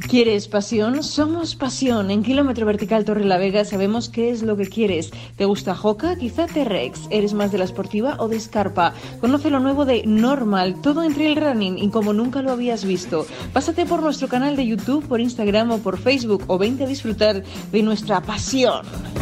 ¿Quieres pasión? Somos pasión. En Kilómetro Vertical Torrelavega sabemos qué es lo que quieres. ¿Te gusta Hoka? Quizá T-Rex. ¿Eres más de la esportiva o de Scarpa? Conoce lo nuevo de Normal, todo en trail running y como nunca lo habías visto. Pásate por nuestro canal de YouTube, por Instagram o por Facebook o vente a disfrutar de nuestra pasión.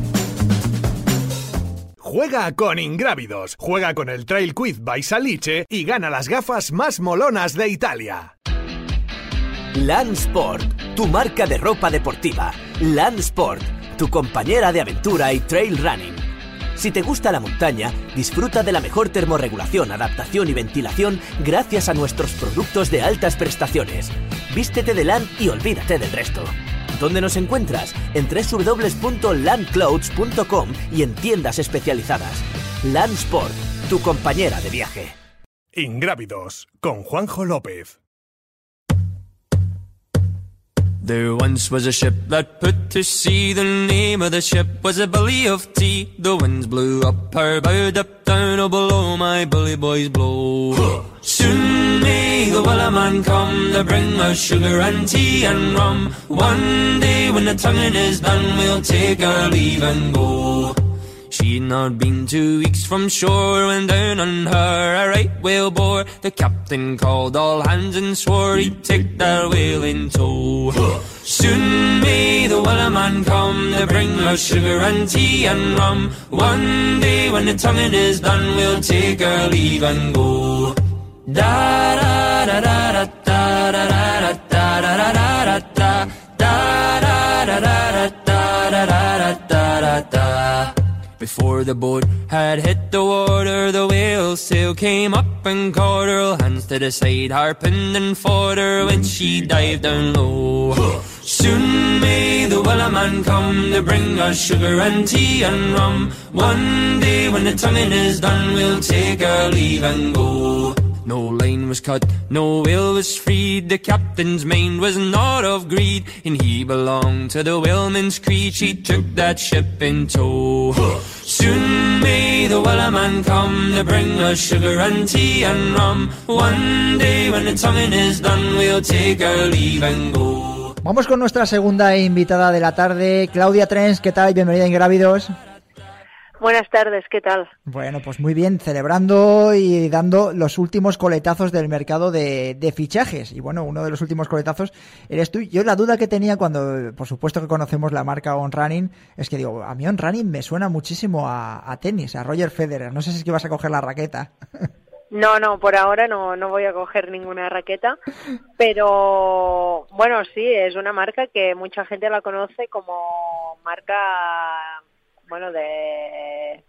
Juega con Ingrávidos. Juega con el Trail Quiz by Salice y gana las gafas más molonas de Italia. Landsport, tu marca de ropa deportiva. Landsport, tu compañera de aventura y trail running. Si te gusta la montaña, disfruta de la mejor termorregulación, adaptación y ventilación gracias a nuestros productos de altas prestaciones. Vístete de Land y olvídate del resto. ¿Dónde nos encuentras? En www.landclothes.com y en tiendas especializadas. Landsport, tu compañera de viaje. Ingrávidos, con Juanjo López. There once was a ship that put to sea. The name of the ship was a Billy of Tea. The winds blew up her bow, up down, oh below my bully boys blow. Soon may the Wellerman come to bring us sugar and tea and rum. One day when the tonguing is done, we'll take our leave and go. She'd not been 2 weeks from shore when down on her a right whale bore. The captain called all hands and swore he'd take that whale in tow. Soon may the Wellerman come to bring us sugar and tea and rum. One day when the tonguing is done, we'll take our leave and go. Da da da da da da da da da da da da da da da da da da da da. Before the boat had hit the water, the whale's sail came up and caught her. Hands to the side, harping and fought her when she dived down low. Soon may the Wellerman come to bring us sugar and tea and rum. One day when the tonguing is done, we'll take our leave and go. No line was cut, no whale was freed. The captain's mind was not of greed, and he belonged to the whaleman's creed. She took that ship in tow. Soon may the Wellerman come to bring us sugar and tea and rum. One day when the tonguing is done, we'll take our leave and go. Vamos con nuestra segunda invitada de la tarde, Claudia Trens. ¿Qué tal? Bienvenida a Ingrávidos. Buenas tardes, ¿qué tal? Bueno, pues muy bien, celebrando y dando los últimos coletazos del mercado de fichajes. Y bueno, uno de los últimos coletazos eres tú. Yo la duda que tenía cuando, por supuesto que conocemos la marca On Running, es que digo, a mí On Running me suena muchísimo a tenis, a Roger Federer. No sé si es que vas a coger la raqueta. No, por ahora no voy a coger ninguna raqueta, pero bueno, sí, es una marca que mucha gente la conoce como marca... bueno, de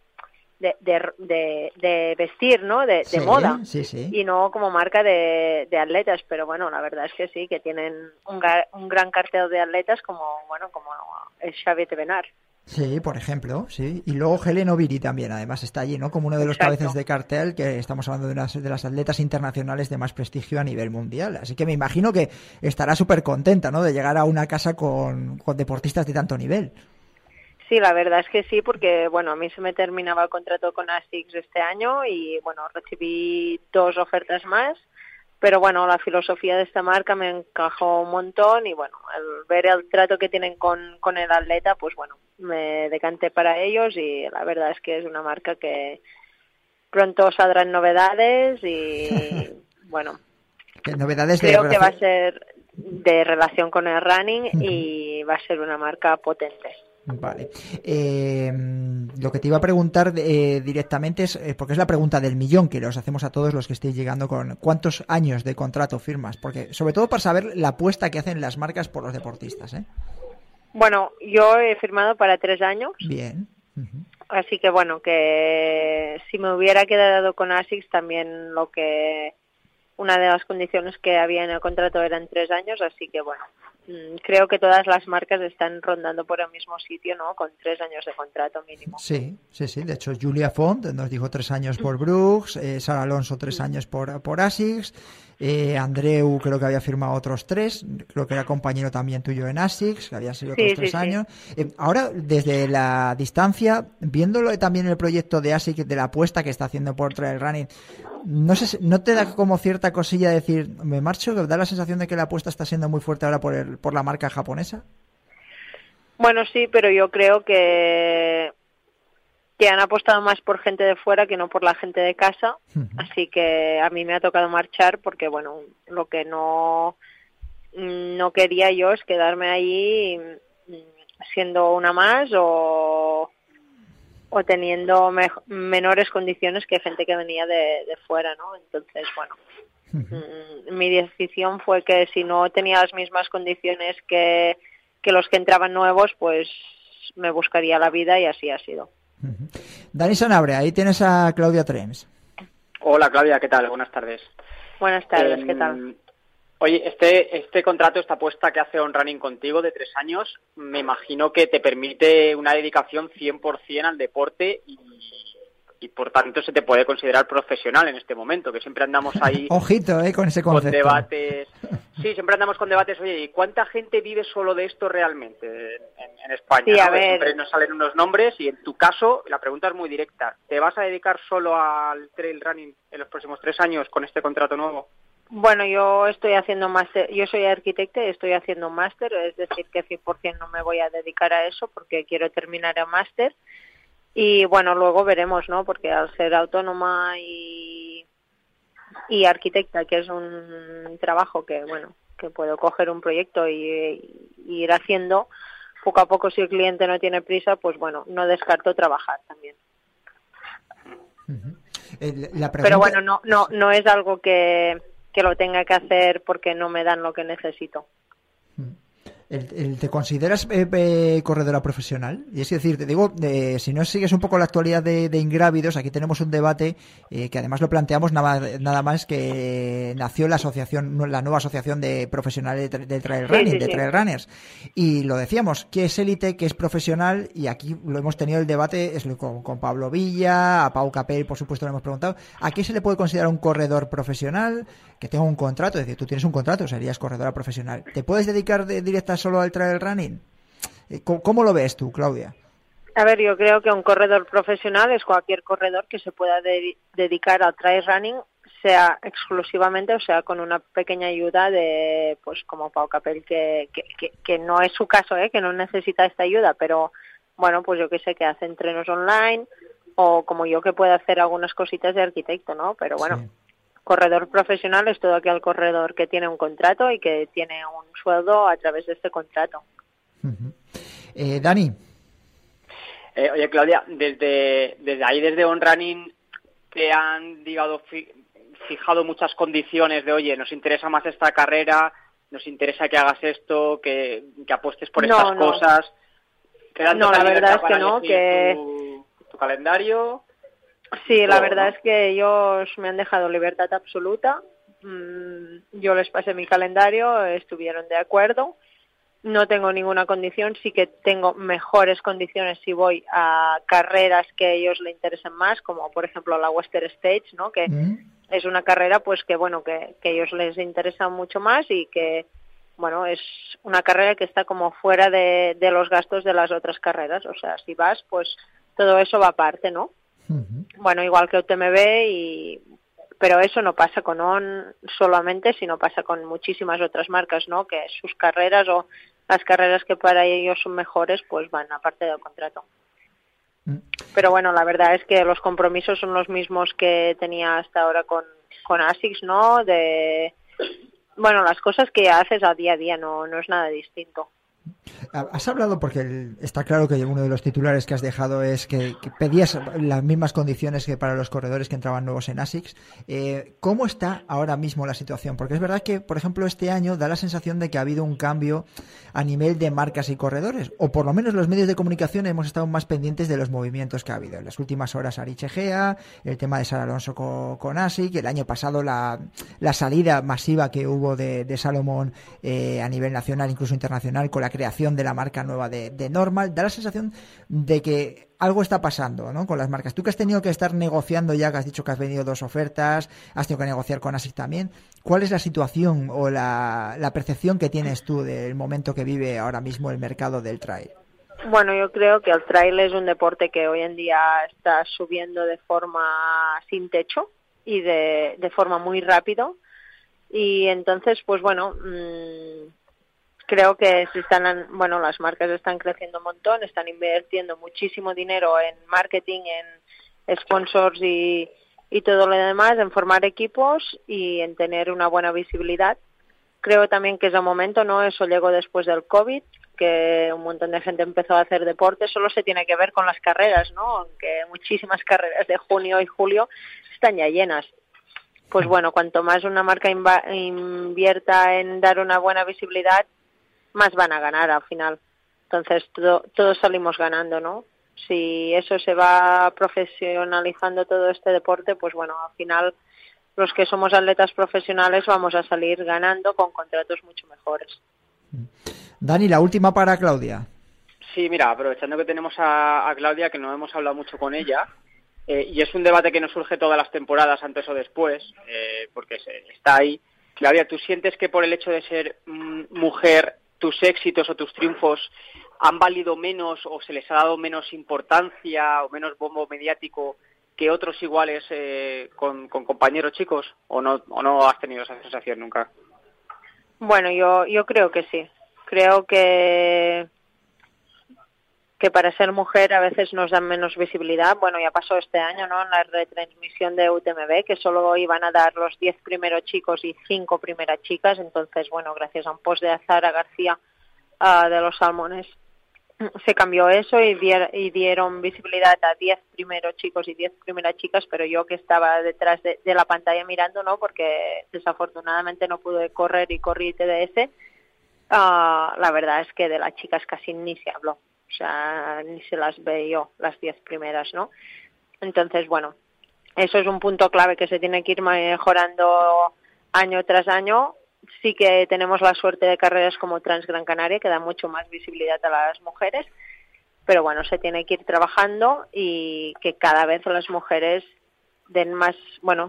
vestir, ¿no? De moda. Sí. Y no como marca de atletas, pero bueno, la verdad es que sí, que tienen un gran cartel de atletas como el Xavier Tevenar. Sí, por ejemplo, sí. Y luego Hellen Obiri también, además, está allí, ¿no? Como uno de los cabezas de cartel, que estamos hablando de las atletas internacionales de más prestigio a nivel mundial. Así que me imagino que estará súper contenta, ¿no? De llegar a una casa con deportistas de tanto nivel. Sí, la verdad es que sí, porque bueno, a mí se me terminaba el contrato con ASICS este año y bueno, recibí 2 ofertas más, pero bueno, la filosofía de esta marca me encajó un montón y bueno, al ver el trato que tienen con el atleta, pues bueno, me decanté para ellos y la verdad es que es una marca que pronto saldrán novedades y bueno, novedades creo que va a ser de relación con el running y va a ser una marca potente. Vale. Lo que te iba a preguntar directamente es, porque es la pregunta del millón que los hacemos a todos los que estéis llegando, con ¿cuántos años de contrato firmas? Porque sobre todo para saber la apuesta que hacen las marcas por los deportistas, ¿eh? Bueno, yo he firmado para 3 años. Bien. Así que bueno, que si me hubiera quedado con ASICS también una de las condiciones que había en el contrato eran 3 años, así que bueno, creo que todas las marcas están rondando por el mismo sitio, ¿no? Con 3 años de contrato mínimo. Sí. De hecho, Julia Font nos dijo 3 años por Brooks, Sara Alonso 3 años por ASICS, Andreu creo que había firmado otros 3, creo que era compañero también tuyo en ASICS, que habían sido otros 3 años. Ahora, desde la distancia, viéndolo también el proyecto de ASICS, de la apuesta que está haciendo por Trail Running, no sé, ¿no te da como cierta cosilla decir, me marcho? ¿Da la sensación de que la apuesta está siendo muy fuerte ahora por la marca japonesa? Bueno, sí, pero yo creo que han apostado más por gente de fuera que no por la gente de casa, así que a mí me ha tocado marchar porque, bueno, lo que no quería yo es quedarme ahí siendo una más o teniendo menores condiciones que gente que venía de fuera, ¿no? Entonces, bueno, mi decisión fue que si no tenía las mismas condiciones que los que entraban nuevos, pues me buscaría la vida y así ha sido. Dani Sanabria, ahí tienes a Claudia Trems. Hola Claudia, ¿qué tal? Buenas tardes. Buenas tardes, ¿qué tal? Oye, este contrato, esta apuesta que hace On Running contigo de 3 años, me imagino que te permite una dedicación 100% al deporte y por tanto se te puede considerar profesional en este momento, que siempre andamos ahí... Ojito, con ese concepto. Con debates... Sí, siempre andamos con debates, oye, ¿y cuánta gente vive solo de esto realmente en España? Sí, ¿no? a ver. Siempre nos salen unos nombres y en tu caso, la pregunta es muy directa. ¿Te vas a dedicar solo al trail running en los próximos 3 años con este contrato nuevo? Bueno, yo estoy haciendo máster, yo soy arquitecta y estoy haciendo máster, es decir, que 100% no me voy a dedicar a eso porque quiero terminar el máster. Y bueno, luego veremos, ¿no? Porque al ser autónoma y arquitecta, que es un trabajo que, bueno, que puedo coger un proyecto y ir haciendo poco a poco, si el cliente no tiene prisa, pues bueno, no descarto trabajar también. La pregunta... Pero bueno, no es algo que lo tenga que hacer porque no me dan lo que necesito. ¿Te consideras corredora profesional? Y es decir, te digo, si no sigues un poco la actualidad de Ingrávidos, aquí tenemos un debate que además lo planteamos nada más que nació la nueva asociación de profesionales de trail running, trail runners. Y lo decíamos, ¿qué es élite, qué es profesional? Y aquí lo hemos tenido el debate con Pablo Villa, a Pau Capell, por supuesto, le hemos preguntado, ¿a qué se le puede considerar un corredor profesional que tenga un contrato? Es decir, tú tienes un contrato, serías corredora profesional. ¿Te puedes dedicar directa solo al trail running? ¿Cómo lo ves tú, Claudia? A ver, yo creo que un corredor profesional es cualquier corredor que se pueda dedicar al trail running, sea exclusivamente o sea con una pequeña ayuda de, pues como Pau Capell, que no es su caso, que no necesita esta ayuda, pero bueno, pues yo que sé, que hace entrenos online o como yo que puedo hacer algunas cositas de arquitecto, ¿no? Pero bueno, sí. Corredor profesional es todo aquel corredor que tiene un contrato y que tiene un sueldo a través de este contrato. Dani. Oye, Claudia, desde ahí, desde On Running, te han, digamos, fijado muchas condiciones de, oye, nos interesa más esta carrera, nos interesa que hagas esto, que apuestes por estas cosas. No, la verdad es que no, que... Tu calendario... Sí, la verdad es que ellos me han dejado libertad absoluta. Yo les pasé mi calendario, estuvieron de acuerdo. No tengo ninguna condición, sí que tengo mejores condiciones si voy a carreras que a ellos les interesen más, como por ejemplo la Western States, ¿no? Que es una carrera pues que bueno, que a ellos les interesa mucho más y que bueno, es una carrera que está como fuera de los gastos de las otras carreras. O sea, si vas, pues todo eso va aparte, ¿no? Bueno, igual que UTMB, pero eso no pasa con ON solamente, sino pasa con muchísimas otras marcas, ¿no? Que sus carreras o las carreras que para ellos son mejores, pues van aparte del contrato. Pero bueno, la verdad es que los compromisos son los mismos que tenía hasta ahora con ASICS, ¿no? Bueno, las cosas que haces a día a día no es nada distinto. Has hablado, porque está claro que uno de los titulares que has dejado es que pedías las mismas condiciones que para los corredores que entraban nuevos en ASICS. ¿Cómo está ahora mismo la situación? Porque es verdad que, por ejemplo, este año da la sensación de que ha habido un cambio a nivel de marcas y corredores, o por lo menos los medios de comunicación hemos estado más pendientes de los movimientos que ha habido. En las últimas horas Arich Egea, el tema de Sara Alonso con ASICS, el año pasado la salida masiva que hubo de Salomón a nivel nacional, incluso internacional, con la creación creación de la marca nueva de Normal, da la sensación de que algo está pasando, ¿no?, con las marcas. Tú que has tenido que estar negociando ya, que has dicho que has venido 2 ofertas, has tenido que negociar con ASICS también, ¿cuál es la situación o la percepción que tienes tú del momento que vive ahora mismo el mercado del trail? Bueno, yo creo que el trail es un deporte que hoy en día está subiendo de forma sin techo y de forma muy rápido. Y entonces, pues bueno, creo que las marcas están creciendo un montón, están invirtiendo muchísimo dinero en marketing, en sponsors y todo lo demás, en formar equipos y en tener una buena visibilidad. Creo también que es el momento, ¿no? Eso llegó después del COVID, que un montón de gente empezó a hacer deporte. Solo se tiene que ver con las carreras, ¿no? Aunque muchísimas carreras de junio y julio están ya llenas. Pues bueno, cuanto más una marca invierta en dar una buena visibilidad, más van a ganar al final. Entonces todos salimos ganando, ¿no? Si eso se va profesionalizando todo este deporte, pues bueno, al final los que somos atletas profesionales vamos a salir ganando con contratos mucho mejores. Dani, la última para Claudia. Sí, mira, aprovechando que tenemos a Claudia, que no hemos hablado mucho con ella, y es un debate que nos surge todas las temporadas, antes o después, porque está ahí. Claudia, ¿tú sientes que por el hecho de ser mujer, tus éxitos o tus triunfos han valido menos o se les ha dado menos importancia o menos bombo mediático que otros iguales con compañeros chicos? ¿O no has tenido esa sensación nunca? Bueno, yo creo que sí. Creo que para ser mujer a veces nos dan menos visibilidad. Bueno, ya pasó este año, ¿no?, en la retransmisión de UTMB, que solo iban a dar los 10 primeros chicos y 5 primeras chicas. Entonces, bueno, gracias a un post de Azara García de los Salmones, se cambió eso y dieron visibilidad a 10 primeros chicos y 10 primeras chicas, pero yo que estaba detrás de la pantalla mirando, ¿no?, porque desafortunadamente no pude correr y corrí TDS, la verdad es que de las chicas casi ni se habló. O sea, ni se las veo las 10 primeras, ¿no? Entonces, bueno, eso es un punto clave que se tiene que ir mejorando año tras año. Sí que tenemos la suerte de carreras como Transgran Canaria, que da mucho más visibilidad a las mujeres, pero bueno, se tiene que ir trabajando y que cada vez las mujeres den más, bueno,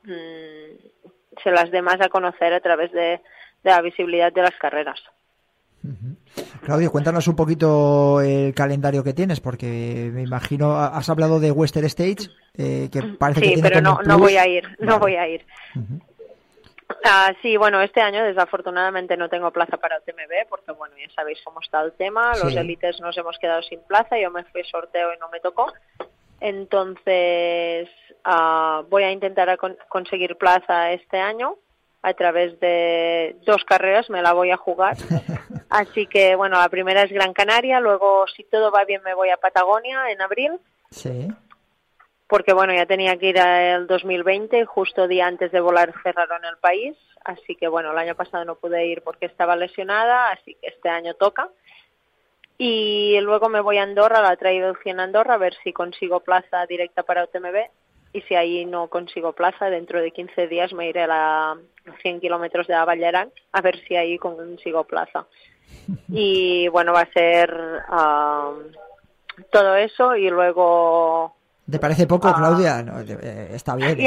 se las dé más a conocer a través de la visibilidad de las carreras. Claudio, cuéntanos un poquito el calendario que tienes, porque me imagino, has hablado de Western States, que parece que sí, tiene pero no voy a ir, no voy a ir. Uh-huh. Sí, bueno, este año desafortunadamente no tengo plaza para UTMB, porque bueno, ya sabéis cómo está el tema, los élites nos hemos quedado sin plaza, yo me fui sorteo y no me tocó. Entonces voy a intentar conseguir plaza este año a través de 2 carreras, me la voy a jugar. Así que, bueno, la primera es Gran Canaria, luego, si todo va bien, me voy a Patagonia en abril. Sí. Porque, bueno, ya tenía que ir el 2020, justo día antes de volar cerraron el país. Así que, bueno, el año pasado no pude ir porque estaba lesionada, así que este año toca. Y luego me voy a Andorra, la Trail 100 Andorra, a ver si consigo plaza directa para UTMB. Y si ahí no consigo plaza, dentro de 15 días me iré a 100 kilómetros de Avallarán a ver si ahí consigo plaza. Y bueno, va a ser todo eso y luego... ¿Te parece poco, Claudia? No, está bien.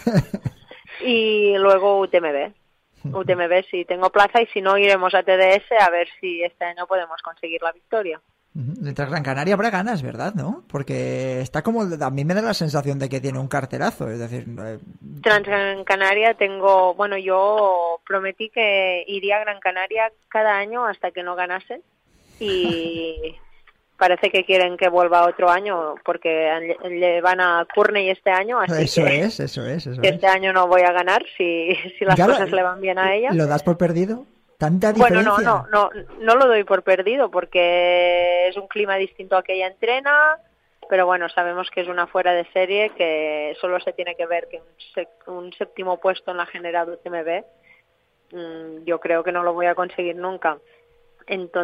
Y luego UTMB. UTMB si tengo plaza y si no iremos a TDS a ver si este año podemos conseguir la victoria. Tras Gran Canaria habrá ganas, ¿verdad? ¿No? Porque está como... A mí me da la sensación de que tiene un carterazo, es decir... Tras Gran Canaria tengo... Bueno, yo prometí que iría a Gran Canaria cada año hasta que no ganase y parece que quieren que vuelva otro año porque le van a Courtney este año, así eso que... es. Este año no voy a ganar si las cosas le van bien a ella. ¿Lo das por perdido? ¿Tanta diferencia? Bueno, no lo doy por perdido porque es un clima distinto a que ella entrena, pero bueno, sabemos que es una fuera de serie, que solo se tiene que ver que un séptimo puesto en la general UTMB, yo creo que no lo voy a conseguir nunca.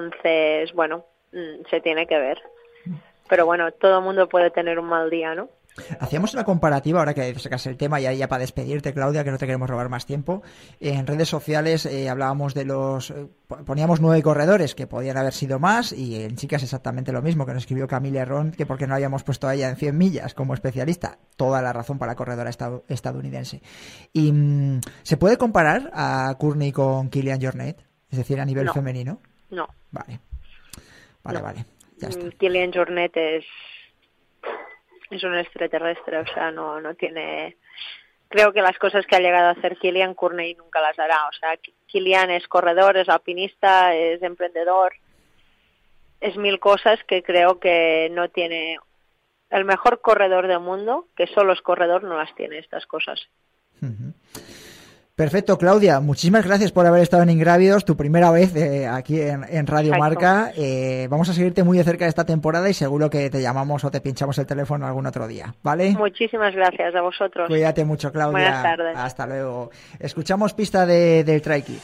Entonces, bueno, se tiene que ver. Pero bueno, todo el mundo puede tener un mal día, ¿no? Hacíamos una comparativa, ahora que sacas el tema, ya para despedirte, Claudia, que no te queremos robar más tiempo. En redes sociales hablábamos de poníamos 9 corredores, que podían haber sido más, y en chicas exactamente lo mismo, que nos escribió Camille Herrón, que porque no habíamos puesto a ella en 100 millas como especialista. Toda la razón para la corredora estadounidense. Y ¿se puede comparar a Courtney con Kilian Jornet? Es decir, a nivel femenino. No. Vale, ya está. Kilian Jornet es un extraterrestre, o sea, no tiene... Creo que las cosas que ha llegado a hacer Kilian, Courtney nunca las hará. O sea, Kilian es corredor, es alpinista, es emprendedor, es 1000 cosas que creo que no tiene... El mejor corredor del mundo, que solo es corredor, no las tiene estas cosas. Perfecto, Claudia, muchísimas gracias por haber estado en Ingrávidos, tu primera vez aquí en Radio Exacto. Marca. Vamos a seguirte muy de cerca de esta temporada y seguro que te llamamos o te pinchamos el teléfono algún otro día, ¿vale? Muchísimas gracias a vosotros. Cuídate mucho, Claudia. Buenas tardes. Hasta luego. Escuchamos pista del Trail Kid.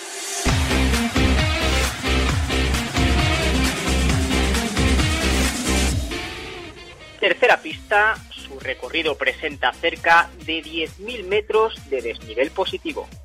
Tercera pista, su recorrido presenta cerca de 10.000 metros de desnivel positivo.